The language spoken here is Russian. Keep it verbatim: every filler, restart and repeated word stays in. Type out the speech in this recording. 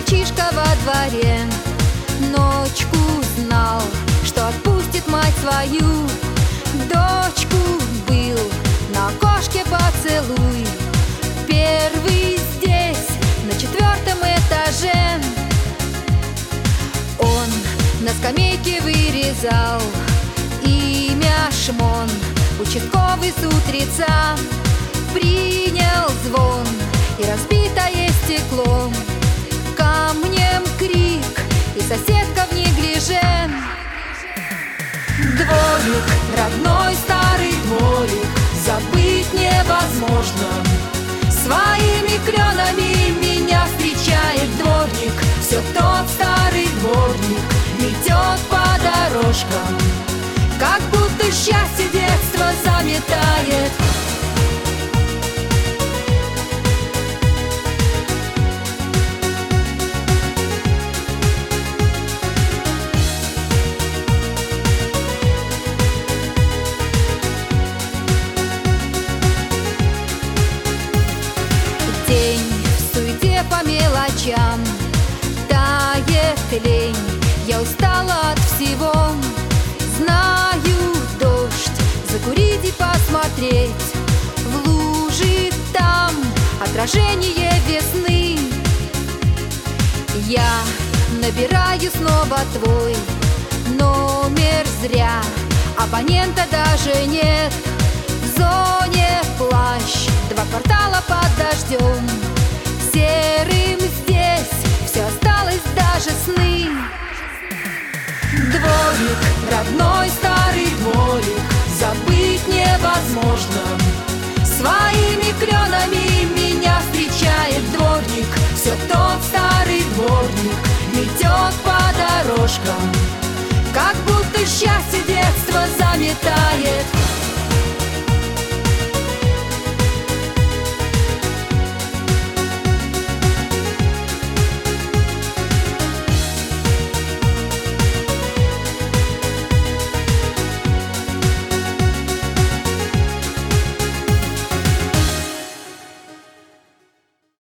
мальчишка во дворе ночку знал, что отпустит мать свою дочку. Был на окошке поцелуй, первый здесь, на четвертом этаже. Он на скамейке вырезал имя Шмон. Участковый с утреца принял звон, и разбитое стекло камнем крик, и соседка в неглиже. Дворик, родной старый дворик, забыть невозможно. Своими кленами меня встречает дворник. Все тот старый дворник идет по дорожкам, как будто счастье детства заметает. День в суете по мелочам, тает лень, я устала от всего. Знаю, дождь, закурить и посмотреть в лужи там отражение весны. Я набираю снова твой номер зря, абонента даже нет. В зоне плащ, два квартала под дождем, серым здесь все осталось, даже сны. Дворик, родной старый дворик, забыть невозможно. Своими кленами меня встречает дворник. Все тот старый дворник идет по дорожкам,